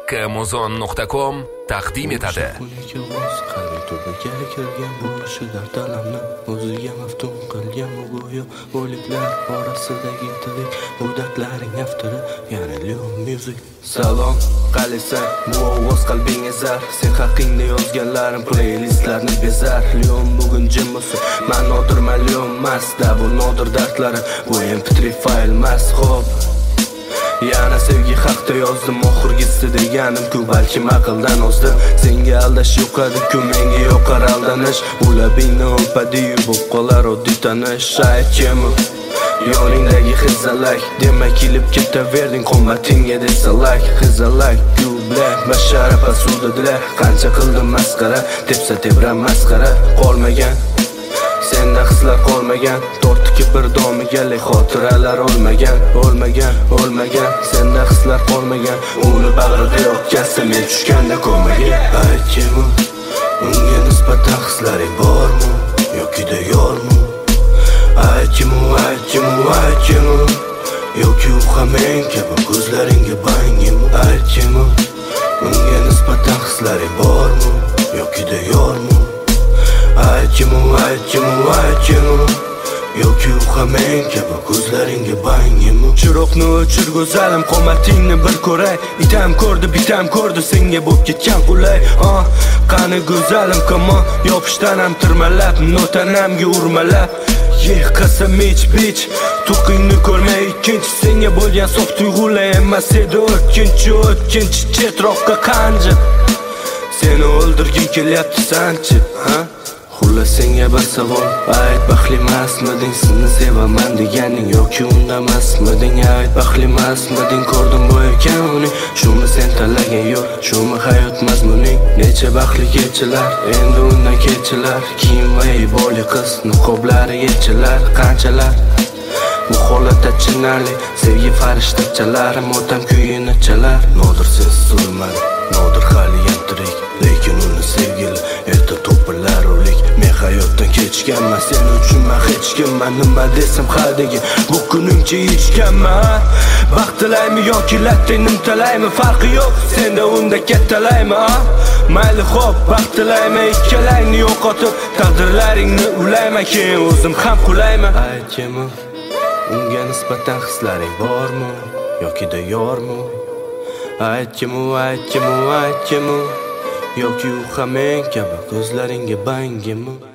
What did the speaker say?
kmuzon.com taqdim etadi. Qalbi kirgan bo'lishilar dalamni o'ziga maftun qilgan go'yo o'liklar orasidagi tirik muddatlaring aftiri yana Leon Music. Salom qalisan bu ovoz qalbingga zar, sen haqingda yozganlarim playlistlarni bezar. Leon bugun jim bo'lsa men nodirman, Leon masda bu nodir dardlari bu mp3 fayl mas. Xo'p yana sevgi haqda yozdim oxirgisi deganim-ku, balkim aqldan ozdim. Senga aldash yo'qadi-ku, menga yo'qar aldanish. Bu labingni o'padi-yu bu qolar oddiy tanish. Aytgimi yoningdagi xizalak, demak kelib ketaverding qommatingga desalak. Xizalak gubla bashara pasuda dilar, qancha qildim masxara, tepsa tebram masxara. Qolmagan senda hislar qolmagan, tortki bir domigalik xotiralar olmagan. Senda hislar qolmagan, uni bag'rida yotgansa men tushganda ko'magan. Aytgimi unga nisbatan hislaring bormi yoki da yormi? Aytgimi yoki u ham men kabi ko'zlaringga bangimi? Aytgimi unga nisbatan hislaring bormi yoki da yormi? Aytgimi yoki u ham men kabi ko'zlaringga bangimi? Chiroqni o'chir go'zalim, qomatingni bir ko'ray. Itam ko'rdi, bitam ko'rdi, senga bo'lib ketgan qulay. Qani go'zalim, kamon yopishdan ham tirmalab, notanamga urmalab. Qasam bitch, tuqingni ko'rmay ikkinchi senga bo'lgan sof tuyg'ular emas edi o'tkinchi chetroqqa qanjiq. Seni o'ldirgim kelyapti sanchi, ha? Xullas senga bir savol, ayt baxtlimasmiding? Sizni sevaman deganing yoki undamasmiding? Ayt baxtlimasmiding? Ko'rdim bu ekan uning, shumi sen tanlagan yo'l, shumi hayot mazmuning? Necha baxtli kechalar, endi undan kechalar. Kiyim va iboli qiz, niqoblari yechilar, qanchalar bu holatda chinarli sevgi farishtachalari motam kuyini chalar. Nodir sensiz o'lmadi, nodir hali ham tirik, lekin uni sevgili erta to'pilar o'lik. Men hayotdan kechganman, sen uchun men hech kimman. Nima desam hadegi bu kunimcha ichganman. Baxt tilaymi yoki latte nimtalaymi, farqi yo'q, senda unda kattalaymi? Mayli xo'p, baxt tilaymi, ikkalangni yo'qotib taqdirlaringni ulayman, keyin o'zim ham qulayman. Aytgimi unga nisbatan hislaring bormi yoki da yormi? Aytgimi yoki u ham men kabi ko'zlaringga bangimi?